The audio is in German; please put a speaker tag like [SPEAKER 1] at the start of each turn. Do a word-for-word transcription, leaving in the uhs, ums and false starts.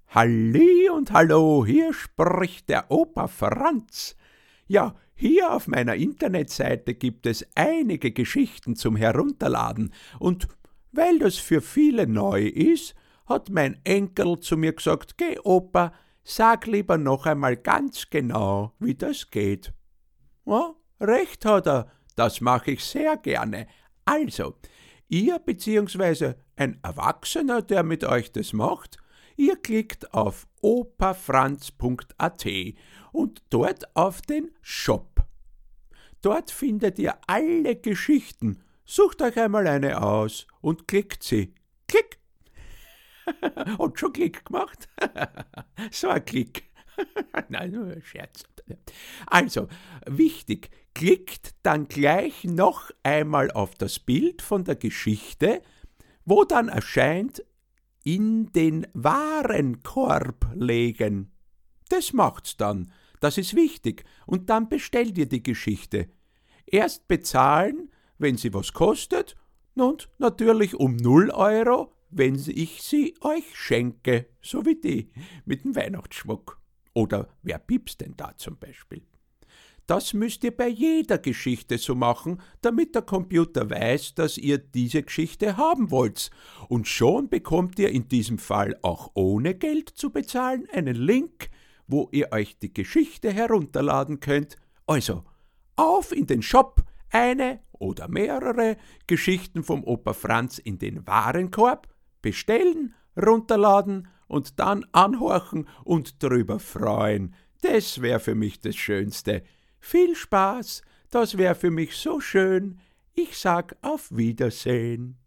[SPEAKER 1] Halli und hallo, hier spricht der Opa Franz. Ja, hier auf meiner Internetseite gibt es einige Geschichten zum Herunterladen und weil das für viele neu ist, hat mein Enkel zu mir gesagt, geh Opa, sag lieber noch einmal ganz genau, wie das geht. Ja, recht hat er, das mache ich sehr gerne. Also, ihr bzw. ein Erwachsener, der mit euch das macht, ihr klickt auf opafranz punkt a t und dort auf den Shop. Dort findet ihr alle Geschichten. Sucht euch einmal eine aus und klickt sie. Klick! Und schon Klick gemacht? So ein Klick. Nein, nur ein Scherz. Also, wichtig, klickt dann gleich noch einmal auf das Bild von der Geschichte, wo dann erscheint, in den Warenkorb legen. Das macht's dann, das ist wichtig, und dann bestellt ihr die Geschichte. Erst bezahlen, wenn sie was kostet, und natürlich um null Euro, wenn ich sie euch schenke, so wie die mit dem Weihnachtsschmuck. Oder wer piepst denn da zum Beispiel? Das müsst ihr bei jeder Geschichte so machen, damit der Computer weiß, dass ihr diese Geschichte haben wollt. Und schon bekommt ihr in diesem Fall auch ohne Geld zu bezahlen einen Link, wo ihr euch die Geschichte herunterladen könnt. Also, auf in den Shop, eine oder mehrere Geschichten vom Opa Franz in den Warenkorb, bestellen, runterladen und dann anhorchen und drüber freuen. Das wäre für mich das Schönste. Viel Spaß, das wäre für mich so schön. Ich sag auf Wiedersehen.